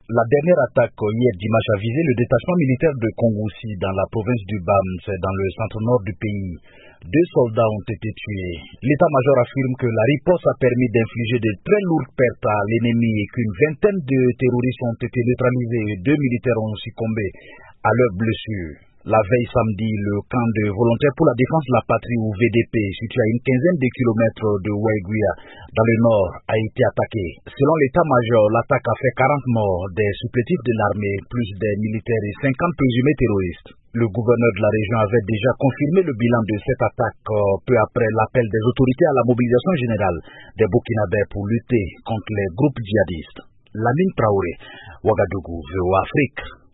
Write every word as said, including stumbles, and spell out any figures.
La dernière attaque hier dimanche a visé le détachement militaire de Kongoussi dans la province du Bam, c'est dans le centre-nord du pays. Deux soldats ont été tués. L'état-major affirme que la riposte a permis d'infliger de très lourdes pertes à l'ennemi et qu'une vingtaine de terroristes ont été neutralisés et deux militaires ont succombé à leurs blessures. La veille samedi, le camp de volontaires pour la défense de la patrie ou V D P, situé à une quinzaine de kilomètres de Waiguia, dans le nord, a été attaqué. Selon l'état-major, l'attaque a fait quarante morts, des supplétifs de l'armée, plus des militaires et cinquante présumés terroristes. Le gouverneur de la région avait déjà confirmé le bilan de cette attaque euh, peu après l'appel des autorités à la mobilisation générale des Burkinabés pour lutter contre les groupes djihadistes. Lamine Traoré, Ouagadougou, V O A Afrique.